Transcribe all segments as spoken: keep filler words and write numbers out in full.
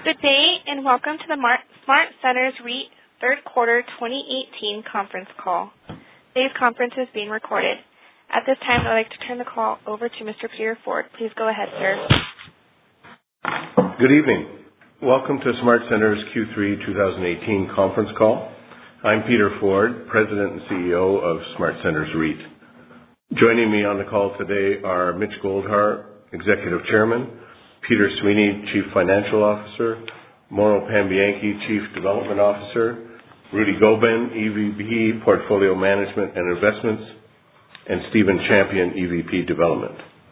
Good day and welcome to the Mar- SmartCentres REIT third quarter twenty eighteen conference call. Today's conference is being recorded. At this time, I'd like to turn the call over to Mister Peter Ford. Please go ahead, sir. Good evening. Welcome to SmartCentres Q three twenty eighteen conference call. I'm Peter Ford, President and C E O of SmartCentres REIT. Joining me on the call today are Mitch Goldhar, Executive Chairman, Peter Sweeney, Chief Financial Officer, Mauro Pambianchi, Chief Development Officer, Rudy Gobin, E V P, Portfolio Management and Investments, and Stephen Champion, E V P, Development.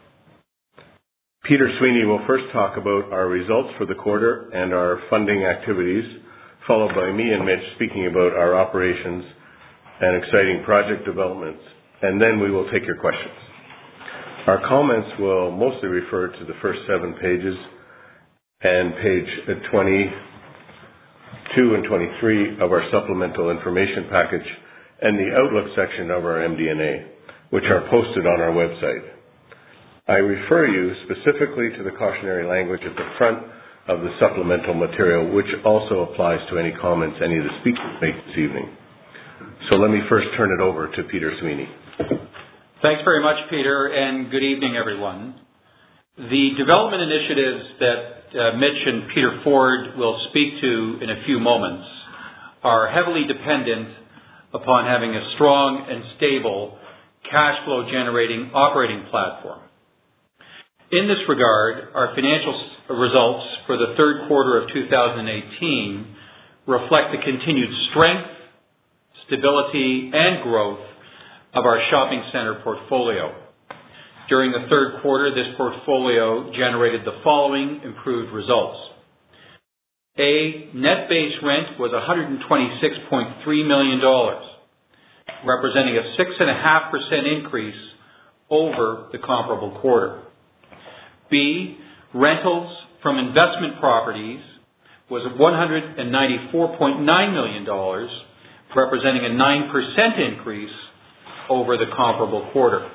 Peter Sweeney will first talk about our results for the quarter and our funding activities, followed by me and Mitch speaking about our operations and exciting project developments, and then we will take your questions. Our comments will mostly refer to the first seven pages and page twenty-two and twenty-three of our supplemental information package and the Outlook section of our M D and A, which are posted on our website. I refer you specifically to the cautionary language at the front of the supplemental material, which also applies to any comments any of the speakers make this evening. So let me first turn it over to Peter Sweeney. Thanks very much, Peter, and good evening, everyone. The development initiatives that uh, Mitch and Peter Ford will speak to in a few moments are heavily dependent upon having a strong and stable cash flow generating operating platform. In this regard, our financial results for the third quarter of two thousand eighteen reflect the continued strength, stability, and growth of our shopping center portfolio. During the third quarter, this portfolio generated the following improved results. A, net base rent was one hundred twenty-six point three million dollars, representing a six point five percent increase over the comparable quarter. B, rentals from investment properties was one hundred ninety-four point nine million dollars, representing a nine percent increase over the comparable quarter.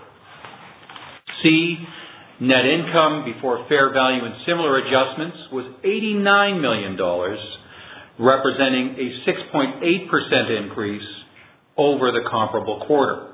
C, net income before fair value and similar adjustments was eighty-nine million dollars, representing a six point eight percent increase over the comparable quarter.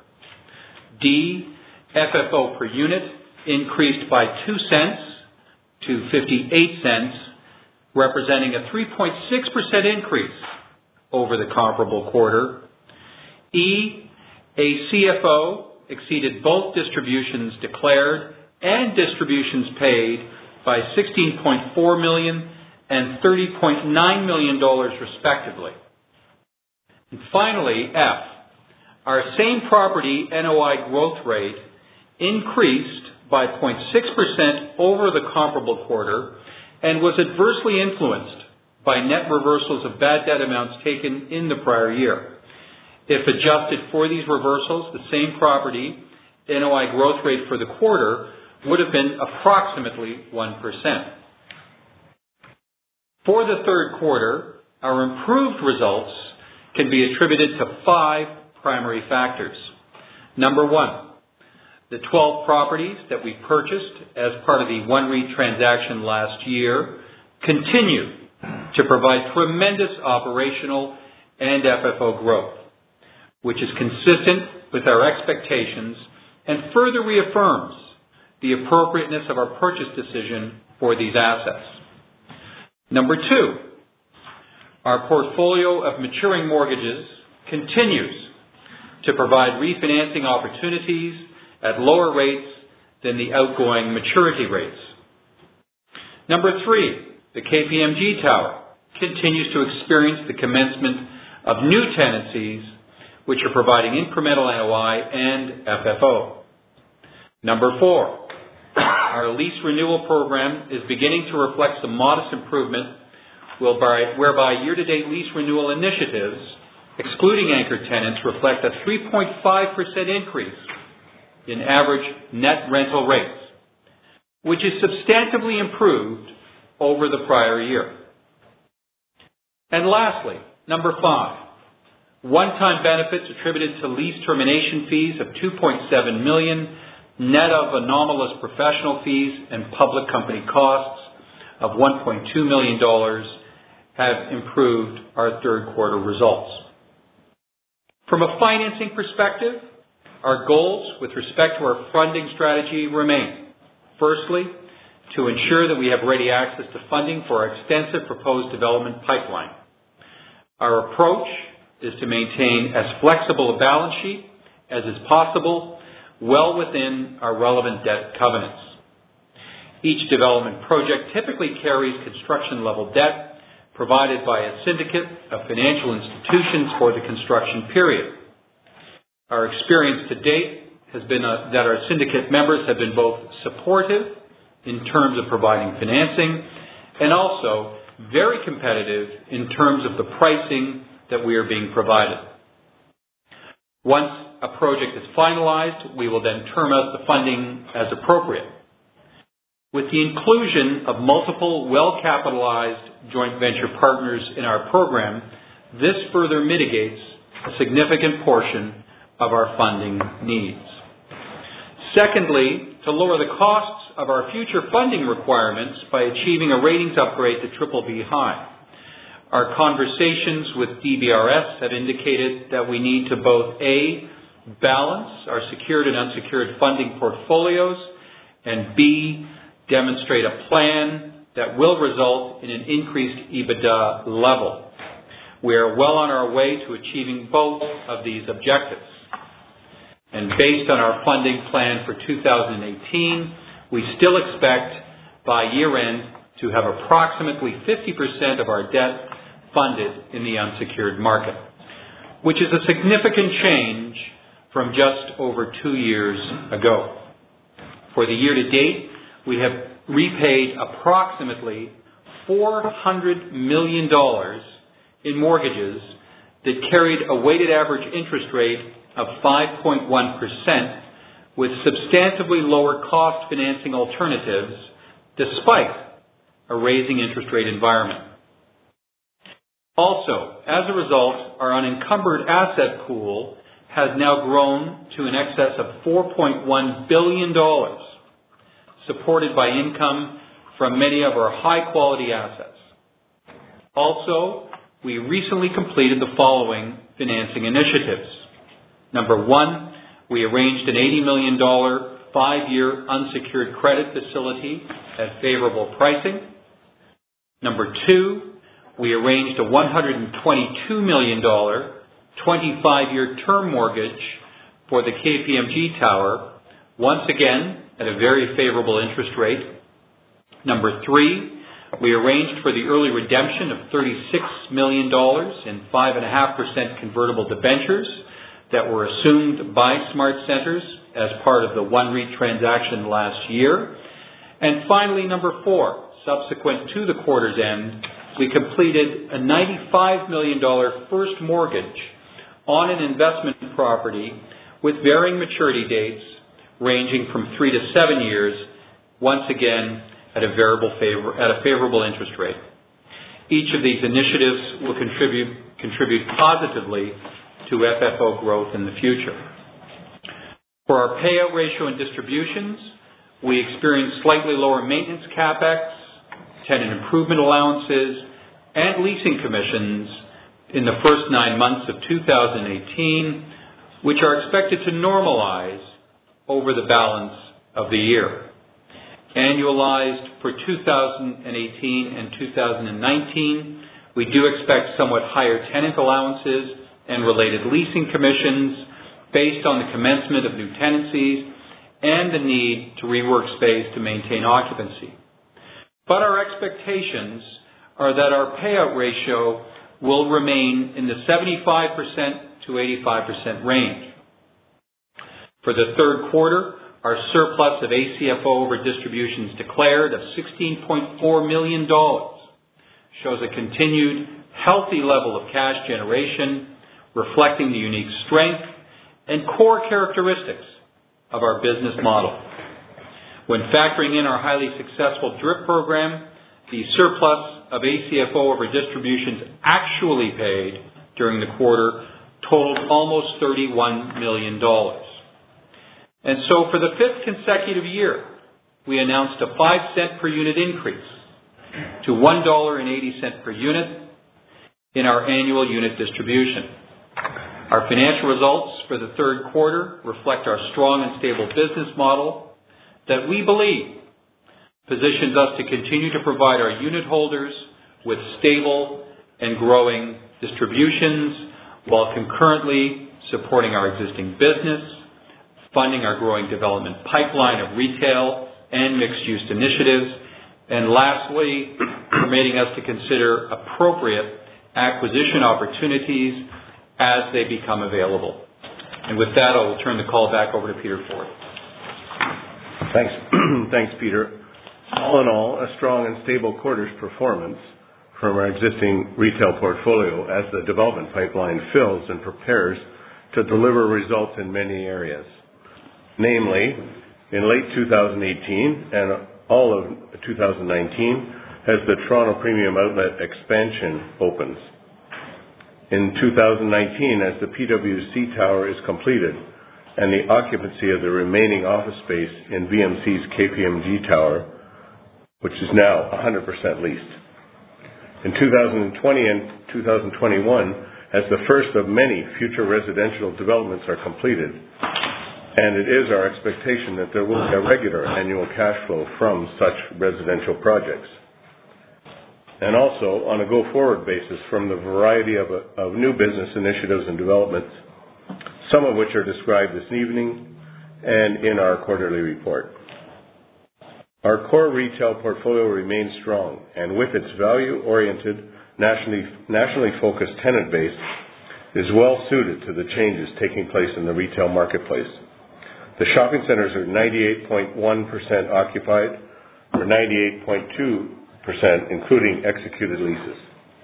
D, F F O per unit increased by two cents to fifty-eight cents, representing a three point six percent increase over the comparable quarter. E, a C F O exceeded both distributions declared and distributions paid by sixteen point four million dollars and thirty point nine million dollars respectively. And finally, F, our same property N O I growth rate increased by zero point six percent over the comparable quarter and was adversely influenced by net reversals of bad debt amounts taken in the prior year. If adjusted for these reversals, the same property N O I growth rate for the quarter would have been approximately one percent. For the third quarter, our improved results can be attributed to five primary factors. Number one, the twelve properties that we purchased as part of the One REIT transaction last year continue to provide tremendous operational and F F O growth, which is consistent with our expectations and further reaffirms the appropriateness of our purchase decision for these assets. Number two, our portfolio of maturing mortgages continues to provide refinancing opportunities at lower rates than the outgoing maturity rates. Number three, the K P M G Tower continues to experience the commencement of new tenancies which are providing incremental N O I and F F O. Number four, our lease renewal program is beginning to reflect some modest improvement whereby year-to-date lease renewal initiatives, excluding anchor tenants, reflect a three point five percent increase in average net rental rates, which is substantively improved over the prior year. And lastly, number five, one-time benefits attributed to lease termination fees of two point seven million dollars, net of anomalous professional fees and public company costs, of one point two million dollars have improved our third quarter results. From a financing perspective, our goals with respect to our funding strategy remain. Firstly, to ensure that we have ready access to funding for our extensive proposed development pipeline. Our approach is to maintain as flexible a balance sheet as is possible, well within our relevant debt covenants. Each development project typically carries construction-level debt provided by a syndicate of financial institutions for the construction period. Our experience to date has been a, that our syndicate members have been both supportive in terms of providing financing and also very competitive in terms of the pricing that we are being provided. Once a project is finalized, we will then term out the funding as appropriate. With the inclusion of multiple well-capitalized joint venture partners in our program, this further mitigates a significant portion of our funding needs. Secondly, to lower the costs of our future funding requirements by achieving a ratings upgrade to triple B high. Our conversations with D B R S have indicated that we need to both A, balance our secured and unsecured funding portfolios, and B, demonstrate a plan that will result in an increased EBITDA level. We are well on our way to achieving both of these objectives. And based on our funding plan for two thousand eighteen, we still expect by year-end to have approximately fifty percent of our debt funded in the unsecured market, which is a significant change from just over two years ago. For the year to date, we have repaid approximately four hundred million dollars in mortgages that carried a weighted average interest rate of five point one percent with substantively lower cost financing alternatives despite a raising interest rate environment. Also, as a result, our unencumbered asset pool has now grown to an excess of four point one billion dollars, supported by income from many of our high-quality assets. Also, we recently completed the following financing initiatives. Number one, we arranged an eighty million dollars five-year unsecured credit facility at favorable pricing. Number two, we arranged a one hundred twenty-two million dollars twenty-five-year term mortgage for the K P M G Tower, once again at a very favorable interest rate. Number three, we arranged for the early redemption of thirty-six million dollars in five point five percent convertible debentures that were assumed by SmartCentres as part of the One REIT transaction last year. And finally, number four, subsequent to the quarter's end, we completed a ninety-five million dollars first mortgage on an investment property with varying maturity dates ranging from three to seven years, once again at a variable favor, at a favorable interest rate. Each of these initiatives will contribute contribute positively to F F O growth in the future. For our payout ratio and distributions, we experienced slightly lower maintenance capex, tenant improvement allowances, and leasing commissions in the first nine months of two thousand eighteen, which are expected to normalize over the balance of the year. Annualized for two thousand eighteen and two thousand nineteen, we do expect somewhat higher tenant allowances and related leasing commissions based on the commencement of new tenancies and the need to rework space to maintain occupancy. But our expectations are that our payout ratio will remain in the seventy-five percent to eighty-five percent range. For the third quarter, our surplus of A C F O over distributions declared of sixteen point four million dollars shows a continued healthy level of cash generation, reflecting the unique strength and core characteristics of our business model. When factoring in our highly successful DRIP program, the surplus of A C F O over distributions actually paid during the quarter totaled almost thirty-one million dollars. And so for the fifth consecutive year, we announced a five cent per unit increase, to one dollar and eighty cents per unit in our annual unit distribution. Our financial results for the third quarter reflect our strong and stable business model that we believe positions us to continue to provide our unit holders with stable and growing distributions while concurrently supporting our existing business, funding our growing development pipeline of retail and mixed-use initiatives, and lastly, permitting us to consider appropriate acquisition opportunities as they become available. And with that, I will turn the call back over to Peter Ford. Thanks. Thanks, Peter. All in all, a strong and stable quarter's performance from our existing retail portfolio as the development pipeline fills and prepares to deliver results in many areas. Namely, in late two thousand eighteen and all of two thousand nineteen, as the Toronto Premium Outlet expansion opens. In two thousand nineteen, as the P W C Tower is completed and the occupancy of the remaining office space in V M C's K P M G Tower, which is now one hundred percent leased. In two thousand twenty and two thousand twenty-one, as the first of many future residential developments are completed, and it is our expectation that there will be a regular annual cash flow from such residential projects. And also on a go-forward basis from the variety of, of new business initiatives and developments, some of which are described this evening and in our quarterly report. Our core retail portfolio remains strong, and with its value-oriented, nationally, nationally focused tenant base, is well suited to the changes taking place in the retail marketplace. The shopping centers are ninety-eight point one percent occupied, or ninety-eight point two percent including executed leases.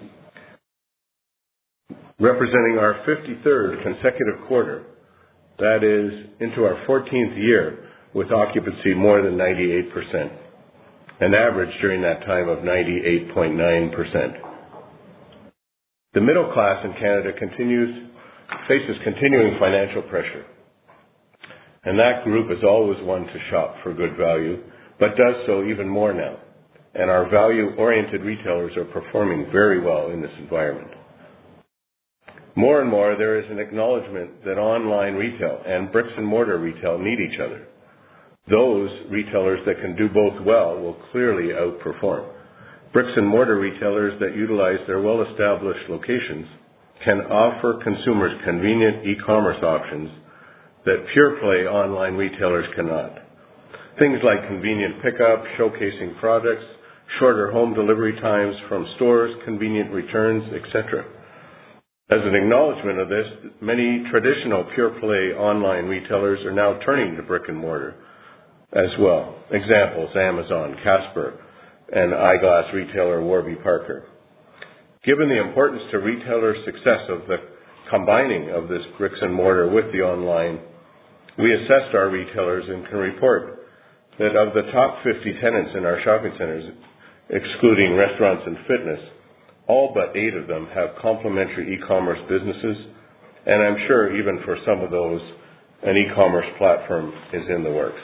Representing our fifty-third consecutive quarter, that is, into our fourteenth year with occupancy more than ninety-eight percent, an average during that time of ninety-eight point nine percent. The middle class in Canada continues, faces continuing financial pressure, and that group is always one to shop for good value, but does so even more now. And our value-oriented retailers are performing very well in this environment. More and more, there is an acknowledgement that online retail and bricks-and-mortar retail need each other. Those retailers that can do both well will clearly outperform. Bricks-and-mortar retailers that utilize their well-established locations can offer consumers convenient e-commerce options that pure-play online retailers cannot. Things like convenient pickup, showcasing products, shorter home delivery times from stores, convenient returns, et cetera. As an acknowledgement of this, many traditional pure-play online retailers are now turning to brick and mortar as well. Examples, Amazon, Casper, and eyeglass retailer Warby Parker. Given the importance to retailer success of the combining of this bricks and mortar with the online, we assessed our retailers and can report that of the top fifty tenants in our shopping centers, excluding restaurants and fitness, all but eight of them have complementary e-commerce businesses, and I'm sure even for some of those, an e-commerce platform is in the works.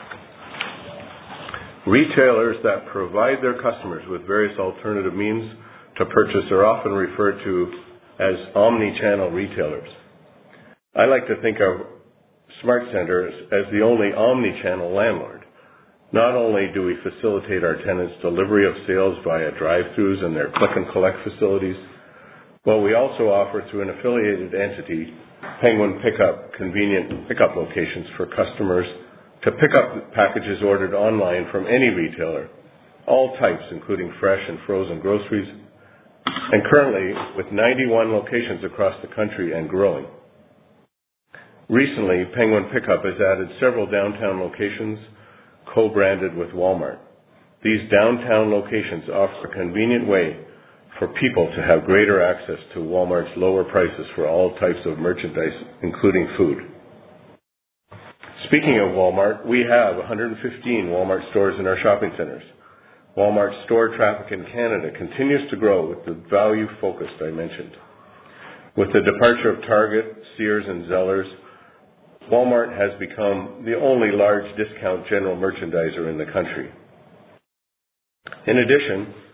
Retailers that provide their customers with various alternative means to purchase are often referred to as omni-channel retailers. I like to think of SmartCentres as the only omni-channel landlord. Not only do we facilitate our tenants' delivery of sales via drive-thrus and their click-and-collect facilities, but we also offer through an affiliated entity, Penguin Pickup, convenient pickup locations for customers to pick up packages ordered online from any retailer, all types including fresh and frozen groceries, and currently with ninety-one locations across the country and growing. Recently, Penguin Pickup has added several downtown locations co-branded with Walmart. These downtown locations offer a convenient way for people to have greater access to Walmart's lower prices for all types of merchandise, including food. Speaking of Walmart, we have one hundred fifteen Walmart stores in our shopping centers. Walmart store traffic in Canada continues to grow with the value focus I mentioned. With the departure of Target, Sears, and Zellers, Walmart has become the only large discount general merchandiser in the country. In addition,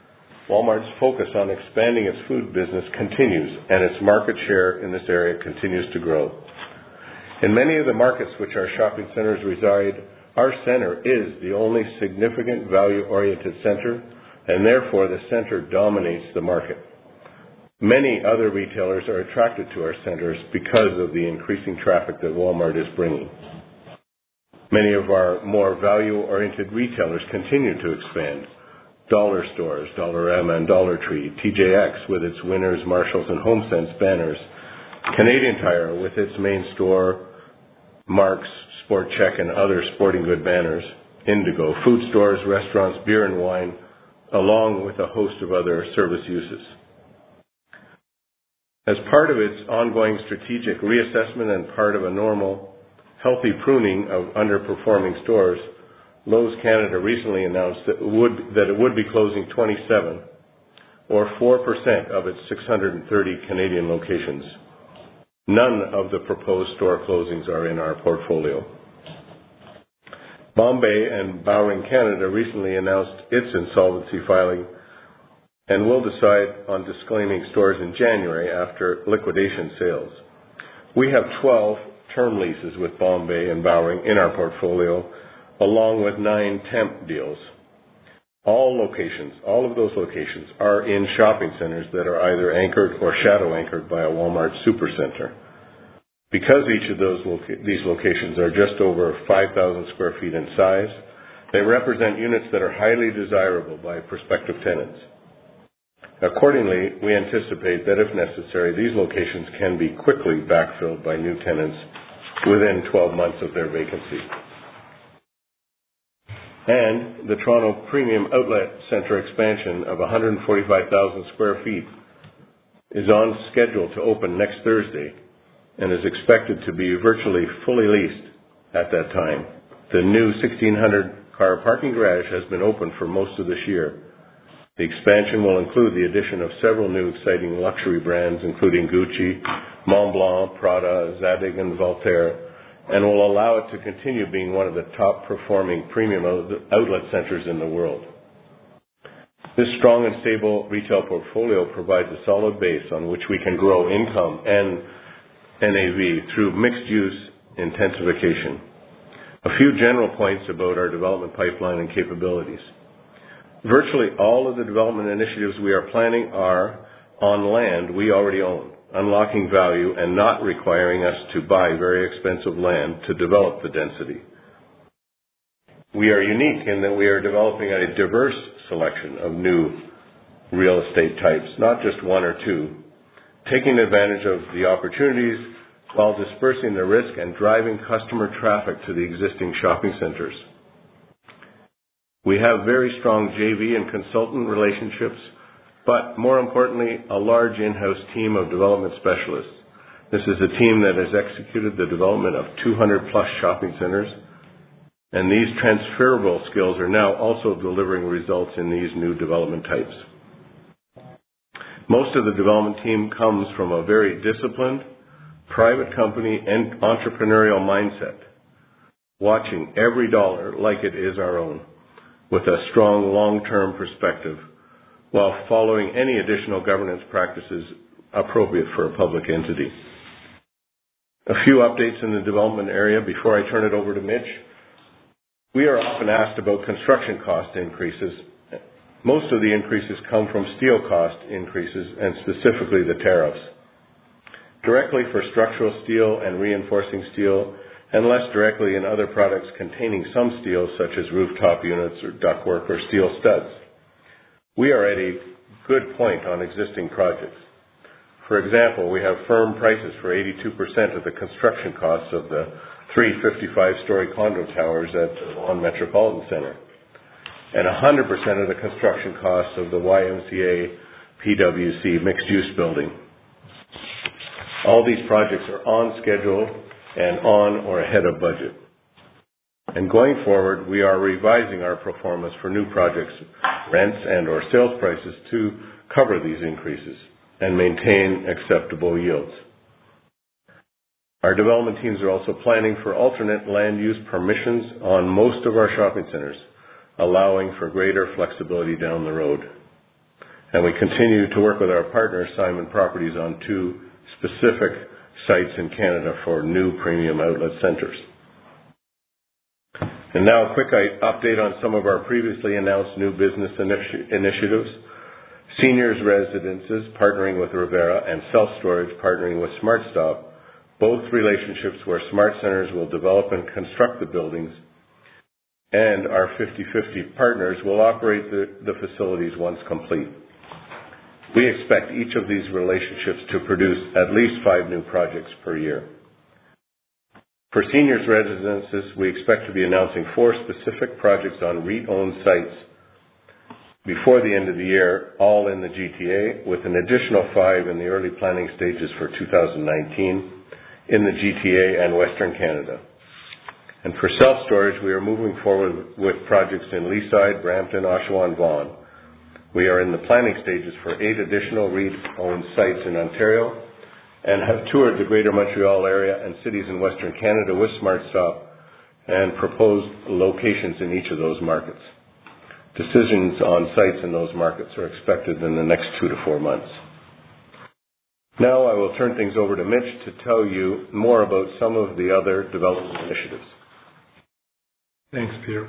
Walmart's focus on expanding its food business continues, and its market share in this area continues to grow. In many of the markets which our shopping centers reside, our center is the only significant value-oriented center, and therefore the center dominates the market. Many other retailers are attracted to our centers because of the increasing traffic that Walmart is bringing. Many of our more value-oriented retailers continue to expand. Dollar stores, Dollarama and Dollar Tree, T J X with its Winners, Marshalls, and HomeSense banners, Canadian Tire with its main store, Mark's, Sport Chek, and other sporting good banners, Indigo, food stores, restaurants, beer and wine, along with a host of other service uses. As part of its ongoing strategic reassessment and part of a normal, healthy pruning of underperforming stores, Lowe's Canada recently announced that it would, that it would be closing twenty-seven, or four percent of its six hundred thirty Canadian locations. None of the proposed store closings are in our portfolio. Bombay and Bowring Canada recently announced its insolvency filing and will decide on disclaiming stores in January after liquidation sales. We have twelve term leases with Bombay and Bowring in our portfolio, along with nine temp deals. All locations, all of those locations are in shopping centers that are either anchored or shadow anchored by a Walmart supercenter. Because each of those loca- these locations are just over five thousand square feet in size, they represent units that are highly desirable by prospective tenants. Accordingly, we anticipate that if necessary, these locations can be quickly backfilled by new tenants within twelve months of their vacancy. And the Toronto Premium Outlet Centre expansion of one hundred forty-five thousand square feet is on schedule to open next Thursday and is expected to be virtually fully leased at that time. The new sixteen hundred car parking garage has been open for most of this year. The expansion will include the addition of several new exciting luxury brands, including Gucci, Montblanc, Prada, Zadig, and Voltaire, and will allow it to continue being one of the top-performing premium outlet centers in the world. This strong and stable retail portfolio provides a solid base on which we can grow income and N A V through mixed-use intensification. A few general points about our development pipeline and capabilities. Virtually all of the development initiatives we are planning are on land we already own, unlocking value and not requiring us to buy very expensive land to develop the density. We are unique in that we are developing a diverse selection of new real estate types, not just one or two, taking advantage of the opportunities while dispersing the risk and driving customer traffic to the existing shopping centers. We have very strong J V and consultant relationships, but more importantly, a large in-house team of development specialists. This is a team that has executed the development of two hundred plus shopping centers, and these transferable skills are now also delivering results in these new development types. Most of the development team comes from a very disciplined, private company and entrepreneurial mindset, watching every dollar like it is our own, with a strong long-term perspective, while following any additional governance practices appropriate for a public entity. A few updates in the development area before I turn it over to Mitch. We are often asked about construction cost increases. Most of the increases come from steel cost increases and specifically the tariffs. Directly for structural steel and reinforcing steel, and less directly in other products containing some steel such as rooftop units or ductwork or steel studs. We are at a good point on existing projects. For example, we have firm prices for eighty-two percent of the construction costs of the three fifty-five story condo towers at the Vaughan Metropolitan Center, and one hundred percent of the construction costs of the Y M C A P W C mixed-use building. All these projects are on schedule and on or ahead of budget. And going forward, we are revising our performance for new projects, rents and or sales prices to cover these increases and maintain acceptable yields. Our development teams are also planning for alternate land use permissions on most of our shopping centers, allowing for greater flexibility down the road. And we continue to work with our partner, Simon Properties, on two specific sites in Canada for new premium outlet centers. And now a quick update on some of our previously announced new business initi- initiatives. Seniors residences partnering with Revera and self-storage partnering with SmartStop, both relationships where SmartCentres will develop and construct the buildings, and our fifty-fifty partners will operate the, the facilities once complete. We expect each of these relationships to produce at least five new projects per year. For seniors residences, we expect to be announcing four specific projects on REIT-owned sites before the end of the year, all in the G T A, with an additional five in the early planning stages for two thousand nineteen in the G T A and Western Canada. And for self-storage, we are moving forward with projects in Leaside, Brampton, Oshawa, and Vaughan. We are in the planning stages for eight additional REIT-owned sites in Ontario and have toured the Greater Montreal area and cities in Western Canada with SmartStop and proposed locations in each of those markets. Decisions on sites in those markets are expected in the next two to four months. Now I will turn things over to Mitch to tell you more about some of the other development initiatives. Thanks, Peter.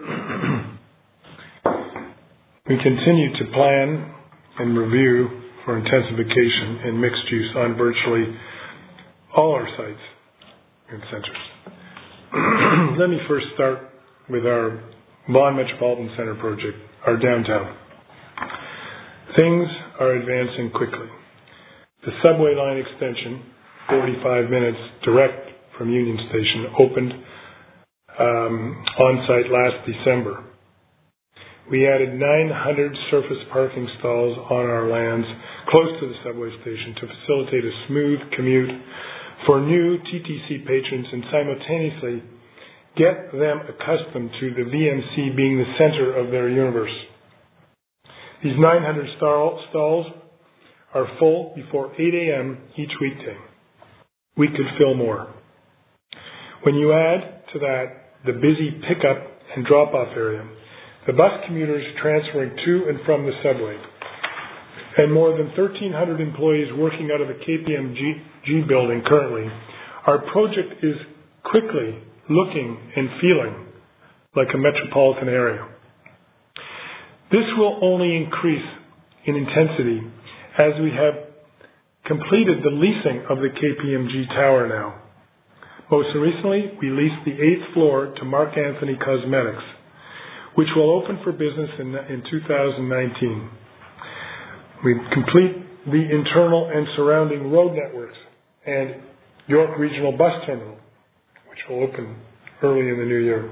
We continue to plan and review for intensification and mixed use on virtually all our sites and centers. Let me first start with our Vaughan Metropolitan Centre project, our downtown. Things are advancing quickly. The subway line extension, forty-five minutes direct from Union Station, opened um, on-site last December. We added nine hundred surface parking stalls on our lands close to the subway station to facilitate a smooth commute for new T T C patrons and simultaneously get them accustomed to the V M C being the center of their universe. These nine hundred stalls are full before eight a.m. each weekday. We could fill more. When you add to that the busy pickup and drop-off area, the bus commuters transferring to and from the subway, and more than thirteen hundred employees working out of the K P M G building currently, our project is quickly looking and feeling like a metropolitan area. This will only increase in intensity as we have completed the leasing of the K P M G tower now. Most recently, we leased the eighth floor to Mark Anthony Cosmetics, which will open for business in, in two thousand nineteen. We complete the internal and surrounding road networks and York Regional Bus Terminal, which will open early in the new year.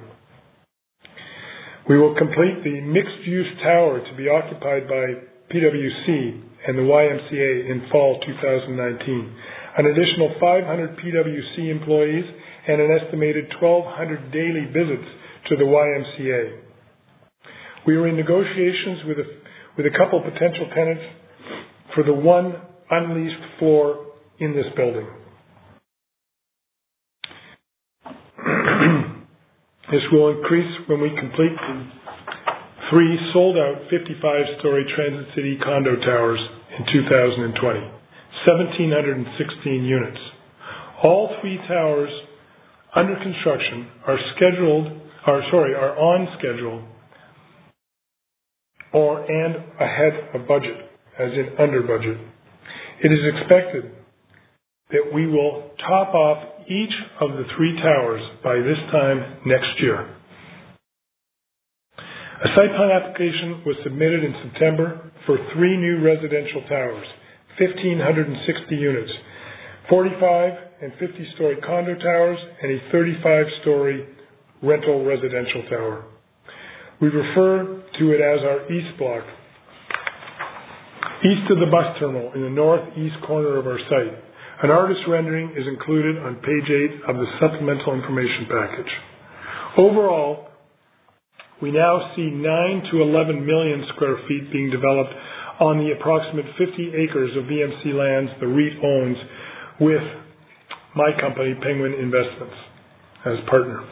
We will complete the mixed-use tower to be occupied by P W C and the Y M C A in fall two thousand nineteen. An additional five hundred P W C employees and an estimated twelve hundred daily visits to the Y M C A. We are in negotiations with a, with a couple potential tenants for the one unleased floor in this building. This will increase when we complete the three sold-out fifty-five-story Transit City condo towers in two thousand twenty, one thousand seven hundred sixteen units. All three towers under construction are scheduled, are sorry, are on schedule or and ahead of budget, as in under budget. It is expected that we will top off each of the three towers by this time next year. A site plan application was submitted in September for three new residential towers, one thousand five hundred sixty units, forty-five and fifty-story condo towers, and a thirty-five-story rental residential tower. We refer to it as our East Block. East of the bus terminal in the northeast corner of our site. An artist rendering is included on page eight of the supplemental information package. Overall, we now see nine to eleven million square feet being developed on the approximate fifty acres of V M C lands the REIT owns with my company, Penguin Investments, as partner.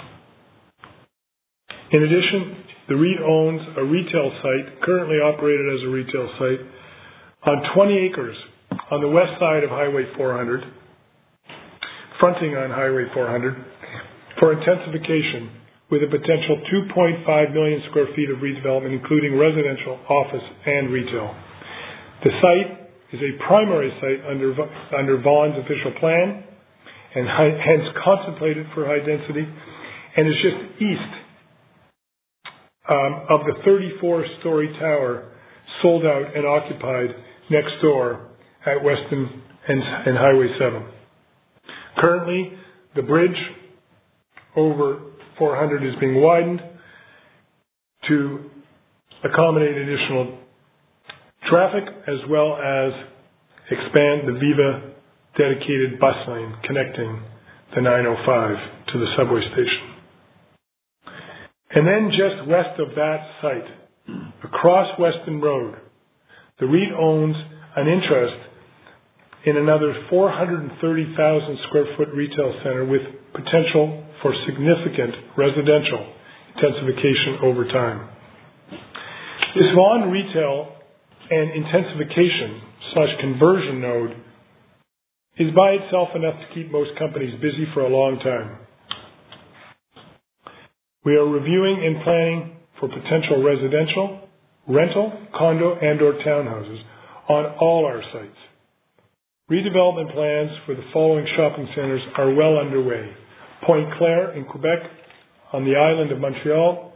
In addition, the REIT owns a retail site, currently operated as a retail site, On twenty acres on the west side of Highway four hundred, fronting on Highway four hundred, for intensification with a potential two point five million square feet of redevelopment, including residential, office, and retail. The site is a primary site under, under Vaughan's official plan, and high, hence contemplated for high density, and is just east um, of the thirty-four story tower sold out and occupied next door at Weston and, and Highway seven. Currently, the bridge over four hundred is being widened to accommodate additional traffic, as well as expand the Viva dedicated bus lane connecting the nine oh five to the subway station. And then just west of that site, across Weston Road, the REIT owns an interest in another four hundred thirty thousand square foot retail center with potential for significant residential intensification over time. This Vaughan retail and intensification slash conversion node is by itself enough to keep most companies busy for a long time. We are reviewing and planning for potential residential, rental, condo, and or townhouses on all our sites. Redevelopment plans for the following shopping centers are well underway. Pointe-Claire in Quebec, on the island of Montreal,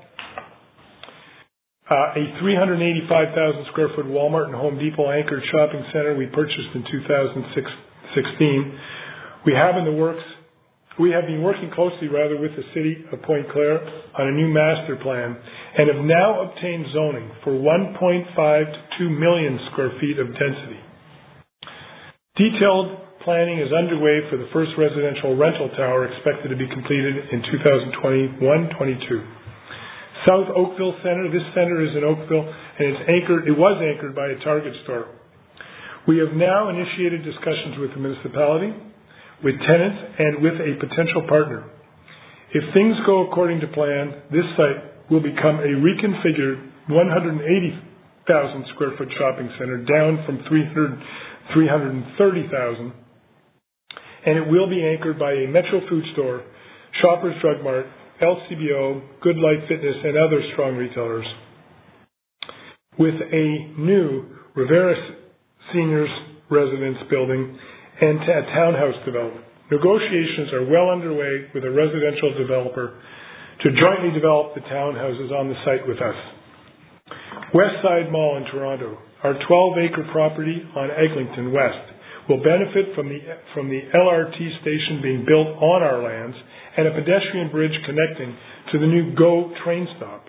uh, a three hundred eighty-five thousand square foot Walmart and Home Depot anchored shopping center we purchased in two thousand sixteen. We have in the works, we have been working closely rather with the city of Pointe-Claire on a new master plan and have now obtained zoning for one point five to two million square feet of density. Detailed planning is underway for the first residential rental tower, expected to be completed in two thousand twenty-one twenty-two. South Oakville Center, this center is in Oakville, and it's anchored, it was anchored by a Target store. We have now initiated discussions with the municipality, with tenants, and with a potential partner. If things go according to plan, this site will become a reconfigured one hundred eighty thousand square foot shopping center, down from three hundred thirty thousand, and it will be anchored by a Metro food store, Shoppers Drug Mart, L C B O, Good Life Fitness, and other strong retailers, with a new Rivera Seniors Residence building and a townhouse development. Negotiations are well underway with a residential developer to jointly develop the townhouses on the site with us. Westside Mall in Toronto, our twelve acre property on Eglinton West, will benefit from the from the L R T station being built on our lands and a pedestrian bridge connecting to the new GO train stop.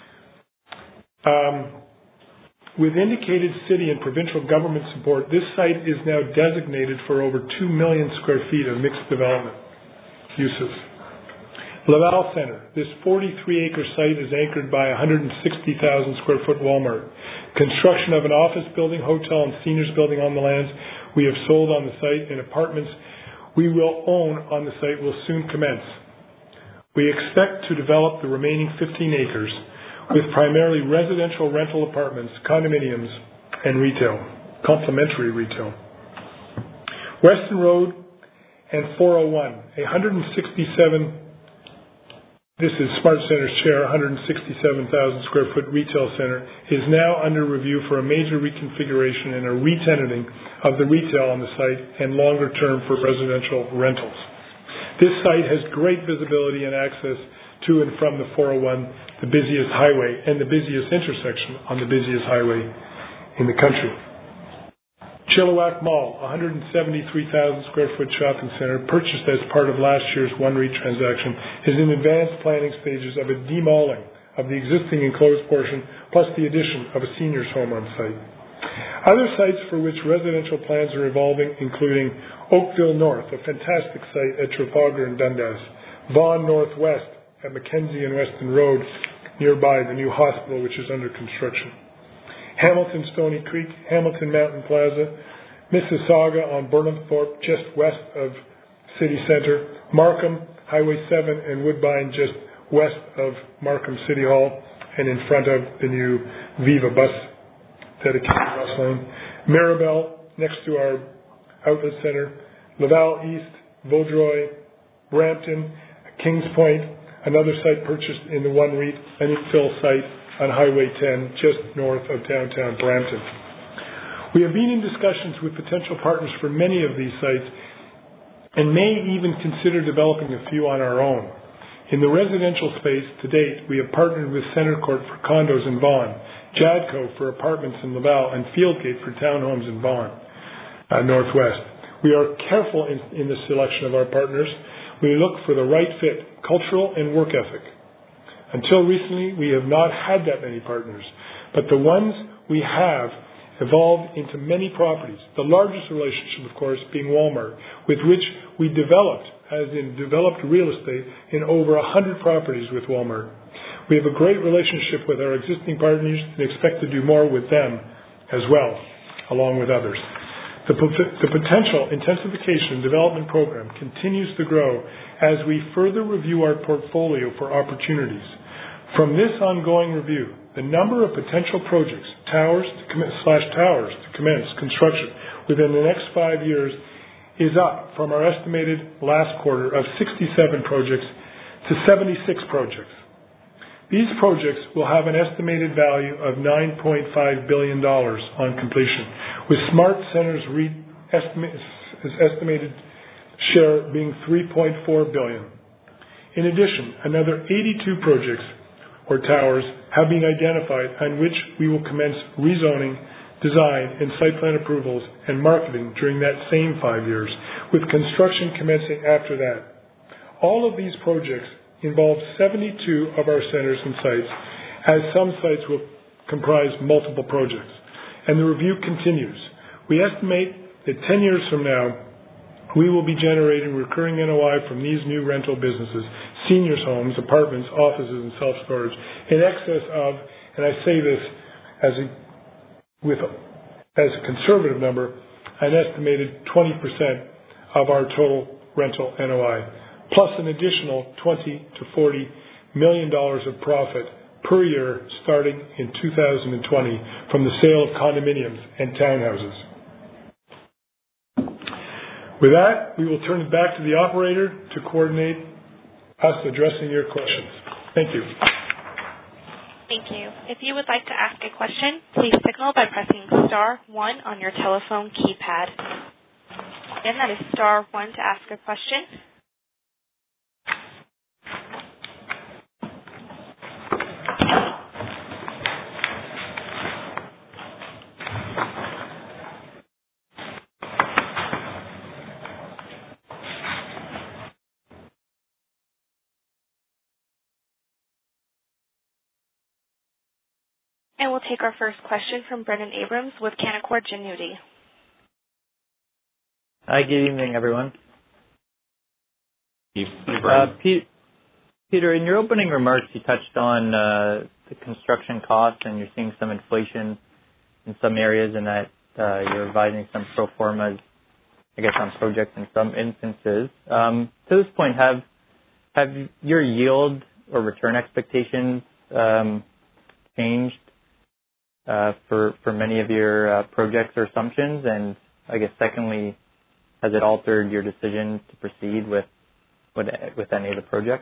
Um, with indicated city and provincial government support, this site is now designated for over two million square feet of mixed development uses. Laval Center, this forty-three acre site is anchored by a one hundred sixty thousand square foot Walmart. Construction of an office building, hotel, and seniors building on the lands we have sold on the site, and apartments we will own on the site will soon commence. We expect to develop the remaining fifteen acres with primarily residential rental apartments, condominiums, and retail, complementary retail. Weston Road and four oh one, a one hundred sixty-seven, this is Smart Center's share, one hundred sixty-seven thousand square foot retail center, is now under review for a major reconfiguration and a re-tenanting of the retail on the site and longer term for residential rentals. This site has great visibility and access to and from the four oh one, the busiest highway and the busiest intersection on the busiest highway in the country. Chilliwack Mall, one hundred seventy-three thousand square foot shopping center, purchased as part of last year's One REIT transaction, is in advanced planning stages of a demauling of the existing enclosed portion, plus the addition of a seniors home on site. Other sites for which residential plans are evolving, including Oakville North, a fantastic site at Trafalgar and Dundas, Vaughan Northwest at Mackenzie and Weston Road, nearby the new hospital, which is under construction. Hamilton Stony Creek, Hamilton Mountain Plaza, Mississauga on Burnhamthorpe, just west of City Centre, Markham, Highway seven, and Woodbine, just west of Markham City Hall, and in front of the new Viva bus dedicated bus lane. Mirabel, next to our outlet center, Laval East, Vaudreuil, Brampton, Kings Point, another site purchased in the One REIT, an infill site on Highway ten, just north of downtown Brampton. We have been in discussions with potential partners for many of these sites and may even consider developing a few on our own. In the residential space, to date, we have partnered with CentreCourt for condos in Vaughan, Jadco for apartments in Laval, and Fieldgate for townhomes in Vaughan, uh, Northwest. We are careful in, in the selection of our partners. We look for the right fit, cultural and work ethic. Until recently, we have not had that many partners, but the ones we have evolved into many properties. The largest relationship, of course, being Walmart, with which we developed, as in developed real estate, in over one hundred properties with Walmart. We have a great relationship with our existing partners and expect to do more with them as well, along with others. The, the potential intensification and development program continues to grow as we further review our portfolio for opportunities. From this ongoing review, the number of potential projects, towers to commit, slash towers to commence construction within the next five years is up from our estimated last quarter of sixty-seven projects to seventy-six projects. These projects will have an estimated value of nine point five billion dollars on completion, with SmartCentres REIT estimate, estimated share being three point four billion dollars. In addition, another eighty-two projects or towers have been identified on which we will commence rezoning, design, and site plan approvals and marketing during that same five years, with construction commencing after that. All of these projects involve seventy-two of our centers and sites, as some sites will comprise multiple projects. And the review continues. We estimate that ten years from now, we will be generating recurring N O I from these new rental businesses, seniors' homes, apartments, offices, and self-storage, in excess of, and I say this as a, with, as a conservative number, an estimated twenty percent of our total rental N O I, plus an additional twenty to forty million dollars of profit per year starting in two thousand twenty from the sale of condominiums and townhouses. With that, we will turn it back to the operator to coordinate us addressing your questions. Thank you. Thank you. If you would like to ask a question, please signal by pressing star one on your telephone keypad. Again, that is star one to ask a question. And we'll take our first question from Brendan Abrams with Canaccord Genuity. Hi, good evening, everyone. Hey, uh, Pete, Peter, in your opening remarks, you touched on uh, the construction costs, and you're seeing some inflation in some areas, and that uh, you're revising some pro formas, I guess, on projects in some instances. Um, to this point, have have your yield or return expectations um, changed Uh, for, for many of your uh, projects or assumptions? And I guess secondly, has it altered your decision to proceed with, with, with any of the projects?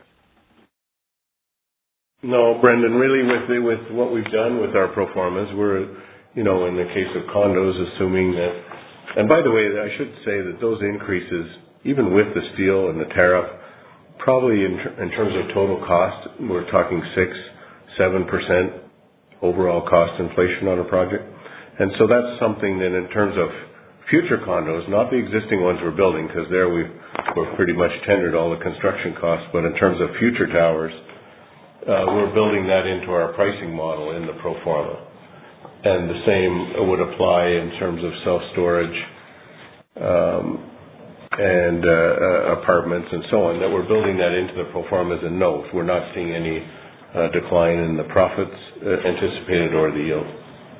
No, Brendan, really with the, with what we've done with our pro formas, we're, you know, in the case of condos, assuming that, and by the way, I should say that those increases, even with the steel and the tariff, probably in, in terms of total cost, we're talking six, seven percent overall cost inflation on a project. And so that's something that in terms of future condos, not the existing ones we're building, because there we've, we're pretty much tendered all the construction costs, but in terms of future towers, uh, we're building that into our pricing model in the pro forma. And the same would apply in terms of self-storage um, and uh, uh, apartments and so on, that we're building that into the pro forma as a note. We're not seeing any Uh, decline in the profits uh, anticipated or the yield.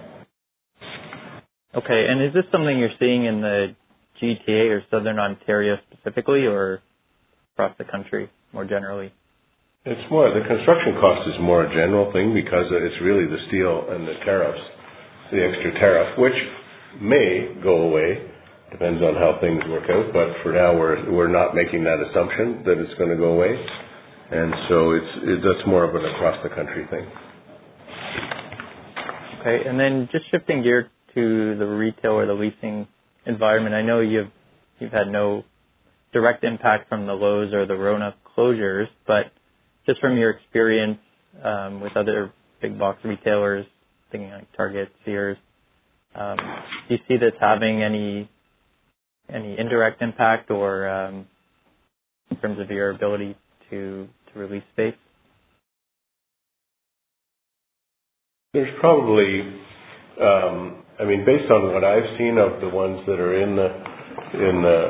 Okay, and is this something you're seeing in the G T A or Southern Ontario specifically, or across the country more generally? It's more, the construction cost is more a general thing because it's really the steel and the tariffs, the extra tariff, which may go away. Depends on how things work out, but for now we're we're not making that assumption that it's going to go away, and so it's it, that's more of an across the country thing. Okay, and then just shifting gear to the retail or the leasing environment. I know you've you've had no direct impact from the Lowe's or the Rona closures, but just from your experience um, with other big box retailers, thinking like Target, Sears, um, do you see this having any any indirect impact or um, in terms of your ability to, to release space? There's probably, um, I mean, based on what I've seen of the ones that are in the in the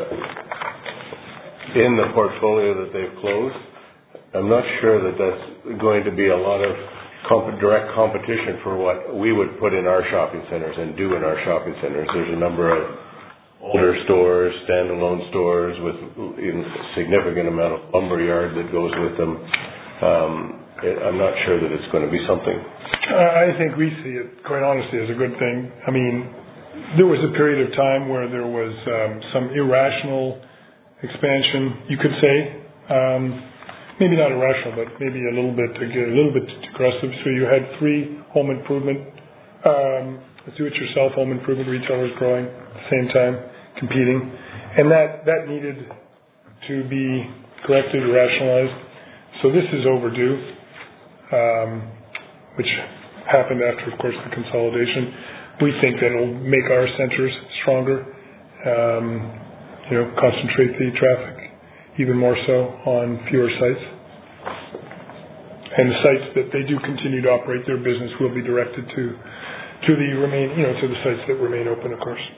in the portfolio that they've closed, I'm not sure that that's going to be a lot of comp- direct competition for what we would put in our shopping centers and do in our shopping centers. There's a number of older stores, standalone stores with a significant amount of lumber yard that goes with them. Um, I'm not sure that it's going to be something. Uh, I think we see it, quite honestly, as a good thing. I mean, there was a period of time where there was um, some irrational expansion, you could say. Um, maybe not irrational, but maybe a little bit, a little bit aggressive. So you had three home improvement, um, do-it-yourself home improvement retailers growing at the same time, competing, and that, that needed to be corrected or rationalized. So this is overdue, um, which happened after, of course, the consolidation. We think that it'll make our centers stronger, um, you know, concentrate the traffic even more so on fewer sites. And the sites that they do continue to operate their business will be directed to to the remain, you know, to the sites that remain open, of course.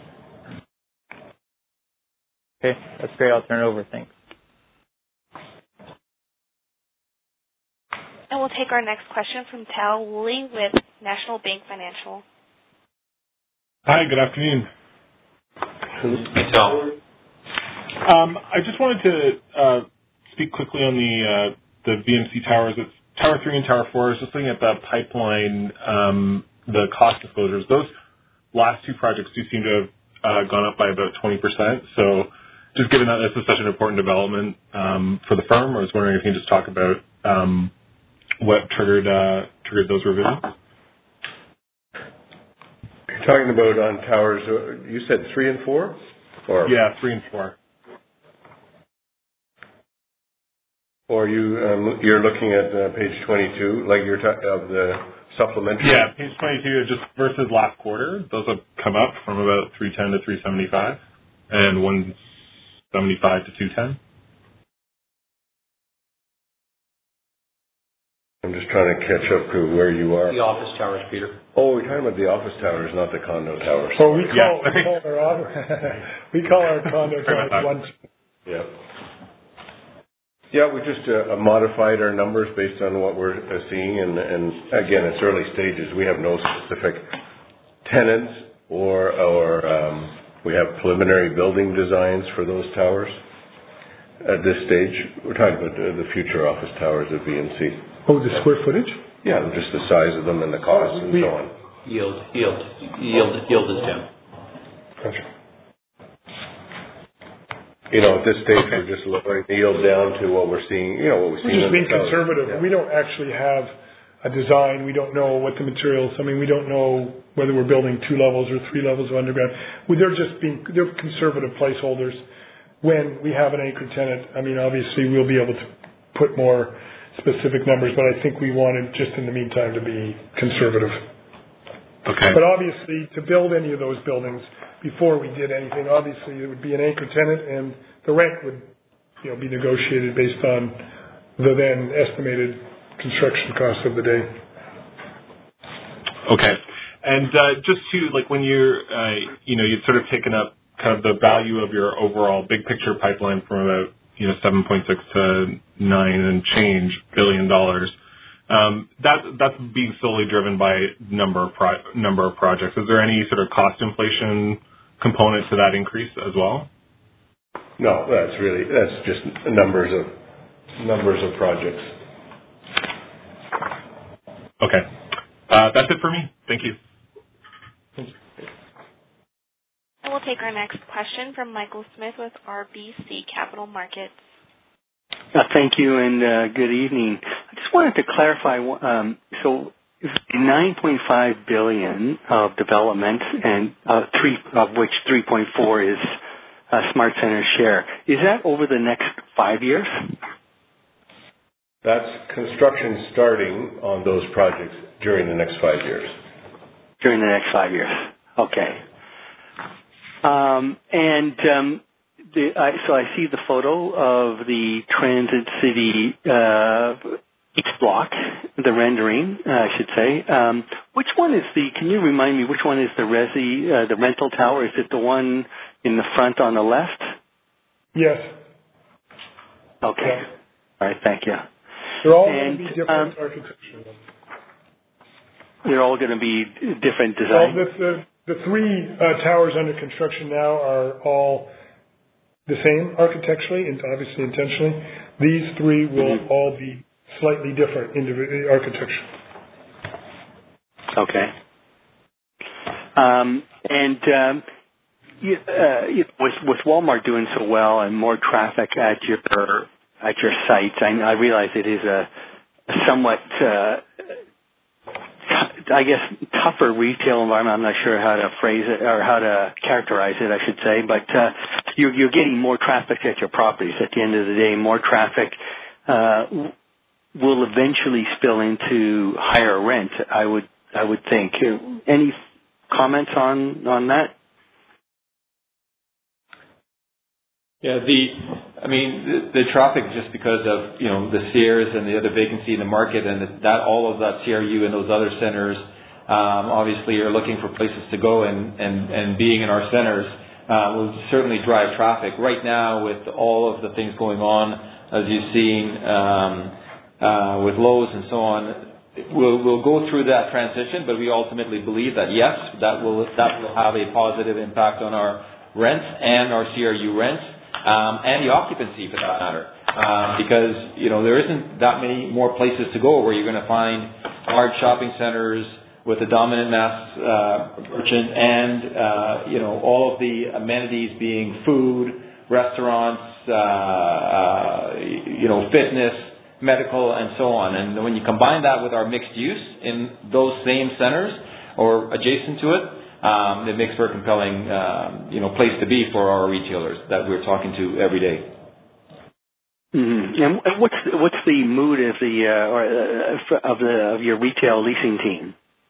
Okay, that's great. I'll turn it over. Thanks. And we'll take our next question from Tal Woolley with National Bank Financial. Hi, good afternoon. Hey, Tal. Um, I just wanted to uh, speak quickly on the uh, the V M C towers. It's Tower three and Tower four. I was just looking at the pipeline, um, the cost disclosures. Those last two projects do seem to have uh, gone up by about twenty percent. So just given that this is such an important development um, for the firm, I was wondering if you can just talk about um, what triggered uh, triggered those revisions. You're talking about on towers, you said three and four? Or Yeah, three and four. Or you, um, you're looking at uh, page twenty-two, like you're ta- of the supplementary? Yeah, page twenty-two, just versus last quarter, those have come up from about three ten to three seventy-five and one seventy-five to two ten. I'm just trying to catch up to where you are. The office towers, Peter. Oh, we're talking about the office towers, not the condo towers. So we call, Yeah. we call our we call our condo towers one. Yeah. Yeah, we just uh, modified our numbers based on what we're uh, seeing, and, and again, it's early stages. We have no specific tenants, or or um, we have preliminary building designs for those towers. At this stage, we're talking about the, the future office towers at V M C. Oh, the square footage? Yeah, just the size of them and the cost and We- so on. Yield, yield, yield, yield is down. Gotcha. You know, at this stage, we're just lowering the yield down to what we're seeing, you know, what we're We're seeing. just in being the south. conservative. Yeah. We don't actually have a design. We don't know what the materials. I mean, we don't know whether we're building two levels or three levels of underground. Well, they're just being they're conservative placeholders. When we have an anchor tenant, I mean, obviously we'll be able to put more specific numbers, but I think we wanted just in the meantime to be conservative. Okay. But obviously, to build any of those buildings before we did anything, obviously it would be an anchor tenant, and the rent would, you know, be negotiated based on the then estimated construction cost of the day. Okay. And uh, just to, like, when you're, uh, you know, you'd sort of taken up kind of the value of your overall big picture pipeline from about, you know, seven point six to nine and change billion dollars. Um, that that's being solely driven by number of pro- number of projects. Is there any sort of cost inflation component to that increase as well? No, that's really that's just numbers of numbers of projects. Okay, uh, that's it for me. Thank you. We'll take our next question from Michael Smith with R B C Capital Markets. Uh, thank you, and uh, good evening. I just wanted to clarify, um, so nine point five billion dollars of development, and uh, three of which three point four is uh, SmartCentres' share. Is that over the next five years? That's construction starting on those projects during the next five years. During the next five years. Okay. Um, and um, the, I, so I see the photo of the Transit City uh, East block, the rendering, uh, I should say. Um, which one is the? Can you remind me which one is the resi, uh, the rental tower? Is it the one in the front on the left? Yes. Okay. Yeah. All right. Thank you. They're all and, going to be different um, architecture. They're all going to be different design. Well, the, the, the three uh, towers under construction now are all the same architecturally and obviously intentionally. These three will mm-hmm. all be slightly different in the architecture. Okay. Um, and um, you, uh, you, with, with Walmart doing so well and more traffic at your at your sites, I, I realize it is a, a somewhat, uh, I guess, tougher retail environment. I'm not sure how to phrase it or how to characterize it, I should say. But uh, you're, you're getting more traffic at your properties. At the end of the day, more traffic uh, will eventually spill into higher rent, I would I would think. Any comments on, on that? Yeah, the, I mean, the, the traffic just because of, you know, the Sears and the other vacancy in the market and the, that all of that C R U and those other centers, um, obviously are looking for places to go and, and, and being in our centers uh, will certainly drive traffic. Right now, with all of the things going on, as you've seen, um, uh, with Lowe's and so on, we'll, we'll go through that transition, but we ultimately believe that, yes, that will, that will have a positive impact on our rents and our C R U rents. Um, and the occupancy, for that matter, um, because you know there isn't that many more places to go where you're going to find large shopping centers with a dominant mass uh, merchant, and uh, you know all of the amenities being food, restaurants, uh, uh, you know fitness, medical, and so on. And when you combine that with our mixed use in those same centers or adjacent to it, Um, it makes for a compelling, um, you know, place to be for our retailers that we're talking to every day. Mm-hmm. And what's what's the mood of the uh, or uh, of the of your retail leasing team?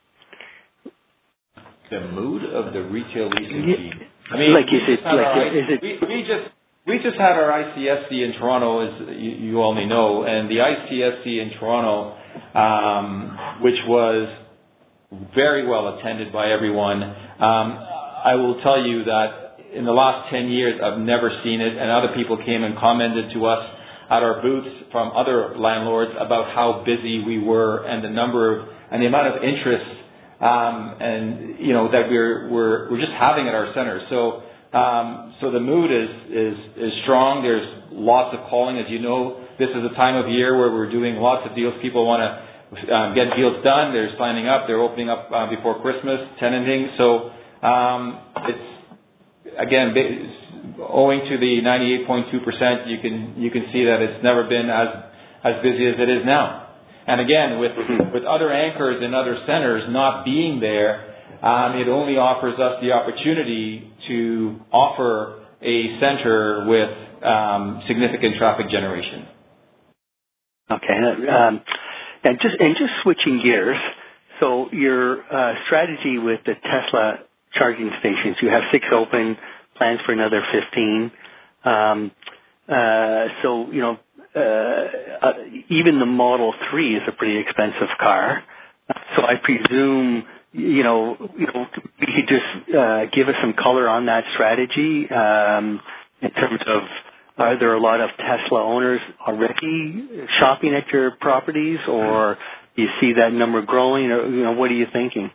The mood of the retail leasing yeah. team. I mean, like is it like our, is it? We, we just we just had our I C S C in Toronto, as you, you all may know, and the I C S C in Toronto, um, which was very well attended by everyone. Um, I will tell you that in the last ten years, I've never seen it, and other people came and commented to us at our booths from other landlords about how busy we were and the number of, and the amount of interest, um, and you know that we're we're we're just having at our centers. So um, so the mood is is is strong. There's lots of calling, as you know. This is a time of year where we're doing lots of deals. People want to Um, get deals done. They're signing up. They're opening up uh, before Christmas, tenanting. So um, it's again it's owing to the ninety-eight point two percent. You can you can see that it's never been as as busy as it is now. And again, with with other anchors and other centers not being there, um, it only offers us the opportunity to offer a center with um, significant traffic generation. Okay. Um, And just and just switching gears, so your uh, strategy with the Tesla charging stations, you have six open, plans for another fifteen. Um, uh, so you know, uh, uh, even the Model three is a pretty expensive car. So I presume you know, you know, you could just uh, give us some color on that strategy um, in terms of. Are there a lot of Tesla owners already shopping at your properties, or do you see that number growing, or you know, what are you thinking?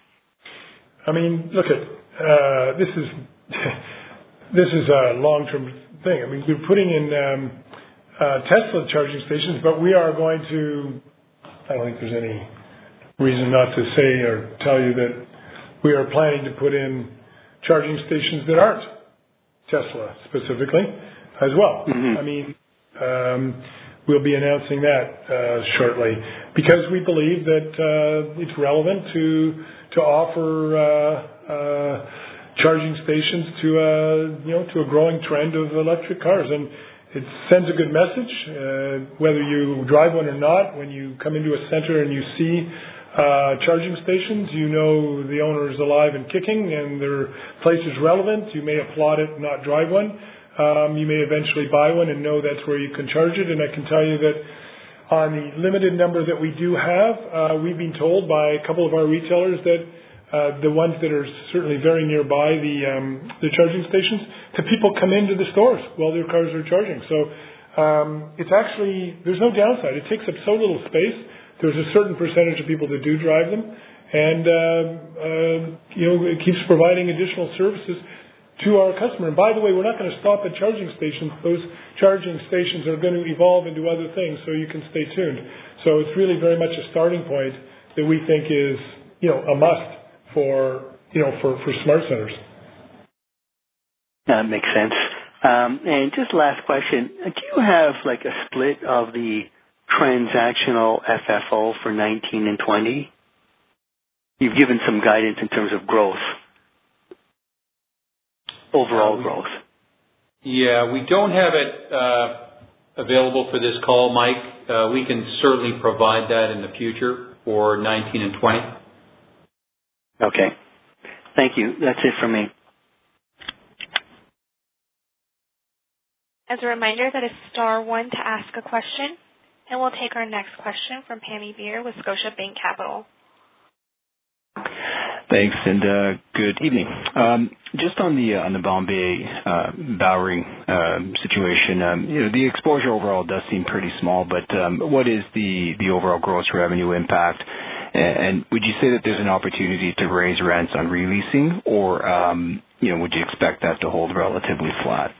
I mean, look at uh, this is this is a long-term thing. I mean, we're putting in um, uh, Tesla charging stations, but we are going to. I don't think there's any reason not to say or tell you that we are planning to put in charging stations that aren't Tesla specifically as well. Mm-hmm. I mean, um, we'll be announcing that uh, shortly because we believe that uh, it's relevant to to offer uh, uh, charging stations to a you know to a growing trend of electric cars, and it sends a good message. Uh, whether you drive one or not, when you come into a center and you see Uh, charging stations, you know the owner is alive and kicking and their place is relevant. You may applaud it and not drive one. Um, you may eventually buy one and know that's where you can charge it. And I can tell you that on the limited number that we do have, uh, we've been told by a couple of our retailers that uh, the ones that are certainly very nearby the um, the charging stations, that people come into the stores while their cars are charging. So um, it's actually, there's no downside. It takes up so little space. There's a certain percentage of people that do drive them, and uh, uh, you know it keeps providing additional services to our customer. And by the way, we're not going to stop at charging stations. Those charging stations are going to evolve into other things, so you can stay tuned. So it's really very much a starting point that we think is you know a must for you know for, for smart centers. That makes sense. Um, and just last question: do you have like a split of the transactional F F O for nineteen and twenty? You've given some guidance in terms of growth, overall uh, growth. Yeah, we don't have it uh, available for this call, Mike. Uh, we can certainly provide that in the future for nineteen and twenty. Okay. Thank you. That's it for me. As a reminder, that is star one to ask a question. And we'll take our next question from Pammy Beer with Scotiabank Capital. Thanks, and uh, good evening. Um, just on the uh, on the Bombay uh, Bowring uh, situation, um, you know, the exposure overall does seem pretty small. But um, what is the the overall gross revenue impact? And would you say that there's an opportunity to raise rents on releasing, or um, you know, would you expect that to hold relatively flat?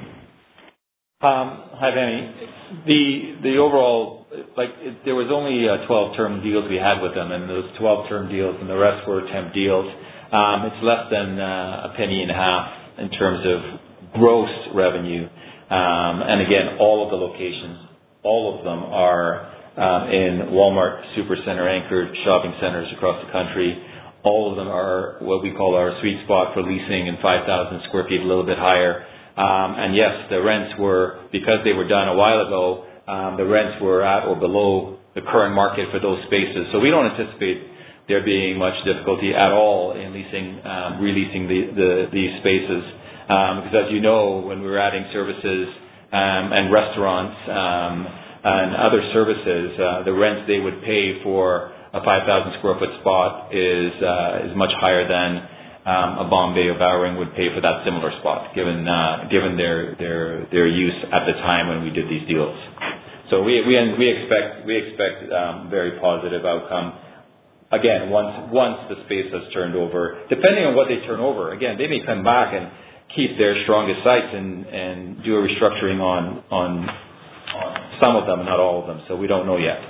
Um, hi, Benny. The the overall, like, it, there was only uh, twelve term deals we had with them, and those twelve term deals, and the rest were temp deals. Um, it's less than uh, a penny and a half in terms of gross revenue. Um, and again, all of the locations, all of them are um, in Walmart Supercenter anchored shopping centers across the country. All of them are what we call our sweet spot for leasing, and five thousand square feet, a little bit higher. Um, and yes, the rents were, because they were done a while ago, um, the rents were at or below the current market for those spaces. So we don't anticipate there being much difficulty at all in leasing, um, releasing the, the, these spaces. Um, because as you know, when we were adding services um, and restaurants um, and other services, uh, the rents they would pay for a five thousand square foot spot is uh, is much higher than Um, a Bombay or Bowring would pay for that similar spot, given uh, given their their their use at the time when we did these deals. So we we we expect we expect um, very positive outcome. Again, once once the space has turned over, depending on what they turn over. Again, they may come back and keep their strongest sites and and do a restructuring on on on some of them, not all of them. So we don't know yet.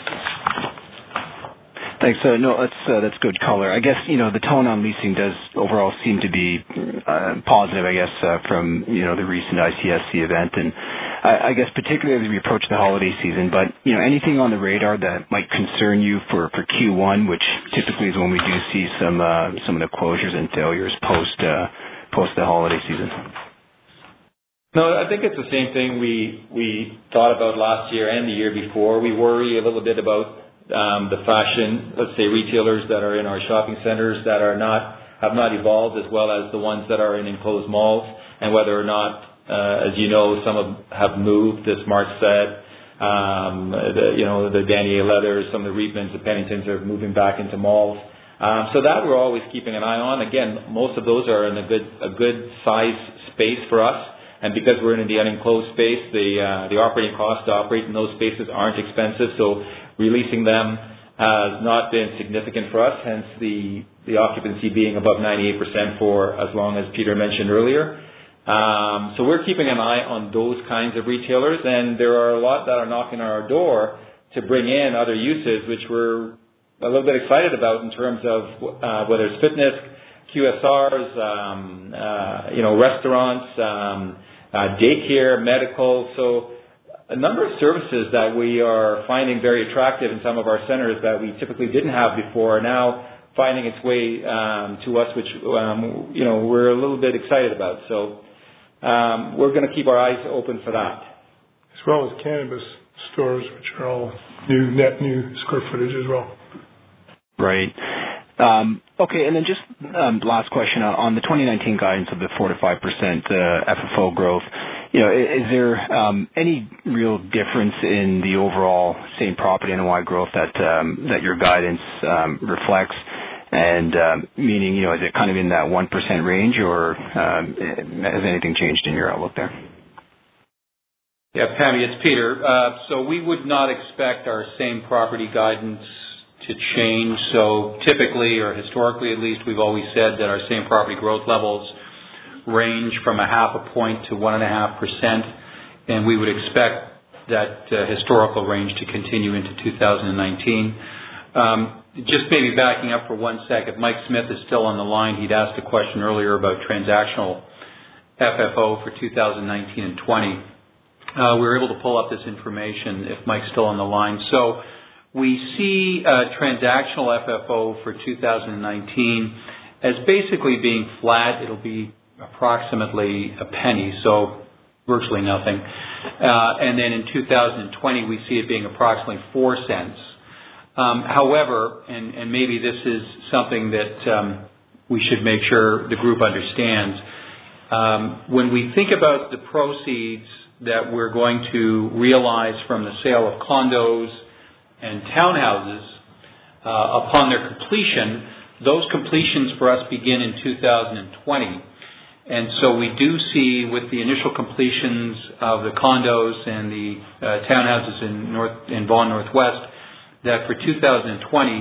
Thanks. Uh, no, that's uh, that's good color. I guess you know the tone on leasing does overall seem to be uh, positive. I guess uh, from you know the recent I C S C event, and I, I guess particularly as we approach the holiday season. But you know anything on the radar that might concern you for, for Q one, which typically is when we do see some uh, some of the closures and failures post uh, post the holiday season. No, I think it's the same thing we we thought about last year and the year before. We worry a little bit about Um, the fashion, let's say, retailers that are in our shopping centers that are not have not evolved, as well as the ones that are in enclosed malls, and whether or not, uh, as you know, some have, have moved. The Smart Set, um, the, you know, the Danier Leathers, some of the Reitmans, the Penningtons are moving back into malls. Um, so that we're always keeping an eye on. Again, most of those are in a good a good size space for us, and because we're in the unenclosed space, the uh, the operating costs to operate in those spaces aren't expensive. So releasing them has not been significant for us, hence the, the occupancy being above ninety-eight percent for as long as Peter mentioned earlier. Um, so we're keeping an eye on those kinds of retailers, and there are a lot that are knocking on our door to bring in other uses, which we're a little bit excited about in terms of uh, whether it's fitness, Q S Rs, um, uh, you know, restaurants, um, uh, daycare, medical. So a number of services that we are finding very attractive in some of our centers that we typically didn't have before are now finding its way um, to us, which um, you know we're a little bit excited about. So um, we're going to keep our eyes open for that. As well as cannabis stores, which are all new, net new square footage as well. Right. Um, okay, and then just um, last question on the twenty nineteen guidance of the four to five percent uh, F F O growth. You know, is, is there um, any real difference in the overall same property N O I growth that um, that your guidance um, reflects? And um, meaning, you know, is it kind of in that one percent range, or um, has anything changed in your outlook there? Yeah, Pammy, it's Peter. Uh, so we would not expect our same property guidance to change. So typically, or historically at least, we've always said that our same property growth levels range from a half a point to one and a half percent, and we would expect that uh, historical range to continue into two thousand nineteen. Um, just maybe backing up for one sec, if Mike Smith is still on the line, he'd asked a question earlier about transactional F F O for two thousand nineteen and twenty. Uh, we were able to pull up this information if Mike's still on the line. So we see uh, transactional F F O for two thousand nineteen as basically being flat. It'll be approximately a penny, so virtually nothing. Uh, and then in two thousand twenty, we see it being approximately four cents. Um, however, and, and maybe this is something that um, we should make sure the group understands, um, when we think about the proceeds that we're going to realize from the sale of condos and townhouses uh, upon their completion, those completions for us begin in two thousand twenty. And so we do see with the initial completions of the condos and the uh, townhouses in North in Vaughan Northwest that for two thousand twenty,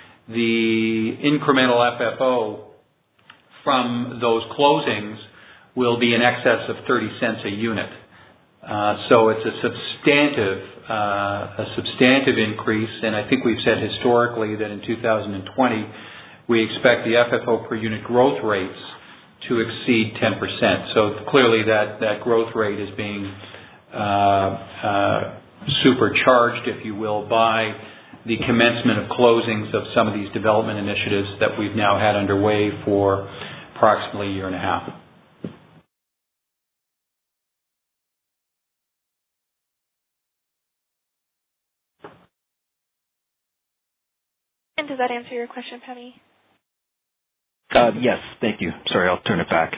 the incremental F F O from those closings will be in excess of thirty cents a unit. Uh, so it's a substantive, uh, a substantive increase, and I think we've said historically that in two thousand twenty we expect the F F O per unit growth rates to exceed ten percent. So clearly that, that growth rate is being uh, uh, supercharged, if you will, by the commencement of closings of some of these development initiatives that we've now had underway for approximately a year and a half. And does that answer your question, Penny? Uh, yes, thank you. Sorry, I'll turn it back.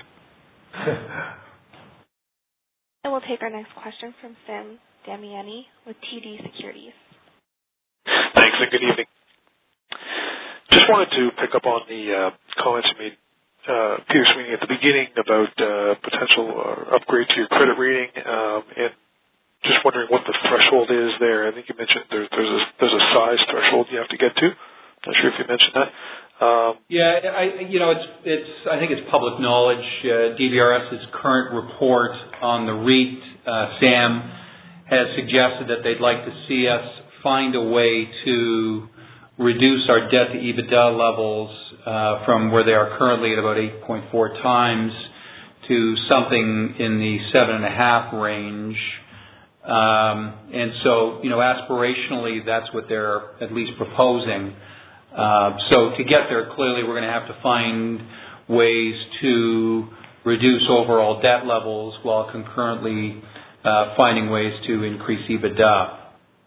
And we'll take our next question from Sam Damiani with T D Securities. Thanks, and good evening. Just wanted to pick up on the uh, comments you made, uh, Peter Sweeney, at the beginning about uh, potential uh, upgrade to your credit rating, um, and just wondering what the threshold is there. I think you mentioned there, there's a there's a size threshold you have to get to. Not sure if you mentioned that. Um, yeah, I, you know, it's it's. I think it's public knowledge. Uh, DBRS's current report on the REIT, uh, Sam, has suggested that they'd like to see us find a way to reduce our debt to EBITDA levels uh, from where they are currently at about eight point four times to something in the seven and a half range. Um, and so, you know, aspirationally, that's what they're at least proposing. Uh, so to get there, clearly, we're going to have to find ways to reduce overall debt levels while concurrently uh, finding ways to increase EBITDA.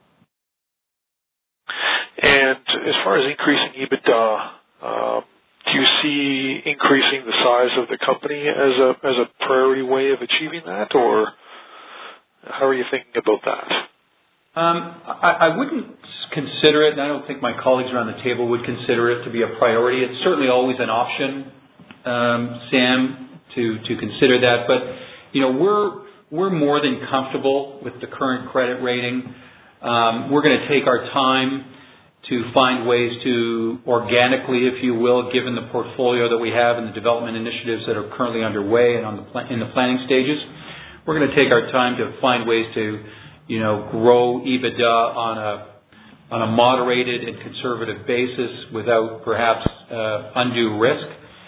And as far as increasing EBITDA, um, do you see increasing the size of the company as a as a priority way of achieving that, or how are you thinking about that? Um, I, I wouldn't consider it, and I don't think my colleagues around the table would consider it to be a priority. It's certainly always an option, um, Sam, to to consider that. But you know, we're we're more than comfortable with the current credit rating. Um, we're going to take our time to find ways to organically, if you will, given the portfolio that we have and the development initiatives that are currently underway and on the pl- in the planning stages, we're going to take our time to find ways to, you know, grow EBITDA on a on a moderated and conservative basis without perhaps uh, undue risk.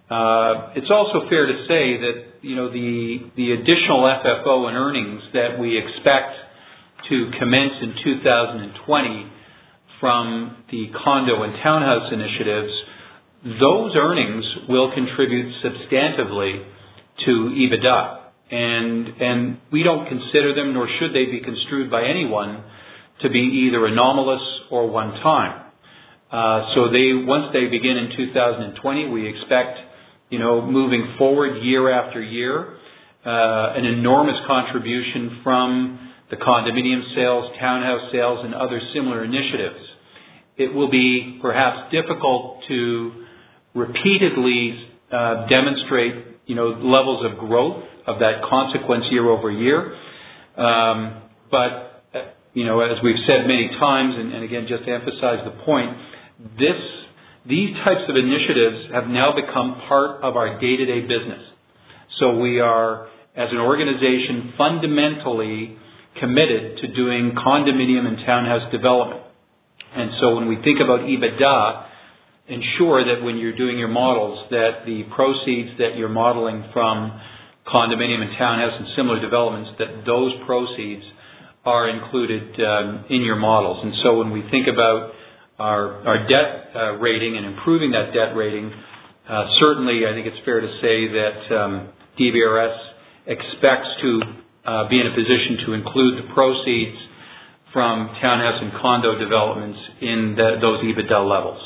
Uh, it's also fair to say that, you know, the, the additional F F O and earnings that we expect to commence in two thousand twenty from the condo and townhouse initiatives, those earnings will contribute substantively to EBITDA. And, and we don't consider them, nor should they be construed by anyone, to be either anomalous or one-time. Uh, so they, once they begin in two thousand twenty, we expect, you know, moving forward year after year, uh, an enormous contribution from the condominium sales, townhouse sales, and other similar initiatives. It will be perhaps difficult to repeatedly uh, demonstrate, you know, levels of growth of that consequence year over year. Um, but, uh, you know, as we've said many times, and, and again, just to emphasize the point, this, these types of initiatives have now become part of our day-to-day business. So we are, as an organization, fundamentally committed to doing condominium and townhouse development. And so when we think about EBITDA, ensure that when you're doing your models that the proceeds that you're modeling from condominium and townhouse and similar developments, that those proceeds are included um, in your models. And so when we think about our, our debt uh, rating and improving that debt rating, uh, certainly I think it's fair to say that um, D B R S expects to uh, be in a position to include the proceeds from townhouse and condo developments in the, those EBITDA levels.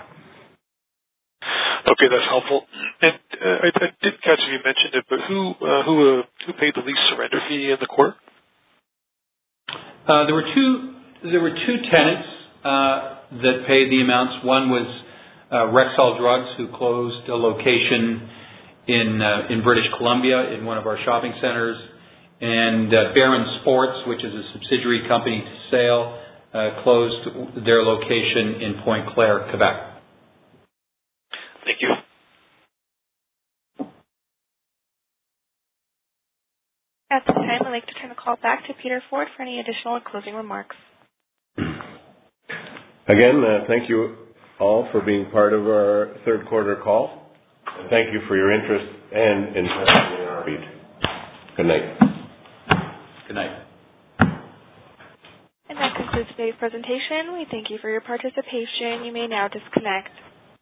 Okay, that's helpful. And uh, I, I didn't catch if you mentioned it, but who uh, who uh, who paid the lease surrender fee in the quarter? Uh, there were two there were two tenants uh, that paid the amounts. One was uh, Rexall Drugs, who closed a location in uh, in British Columbia in one of our shopping centers, and uh, Barron Sports, which is a subsidiary company to Sale, uh, closed their location in Pointe Claire, Quebec. Thank you. At this time, I'd like to turn the call back to Peter Ford for any additional closing remarks. Again, uh, thank you all for being part of our third quarter call. And thank you for your interest and investment in our REIT. Good night. Good night. And that concludes today's presentation. We thank you for your participation. You may now disconnect.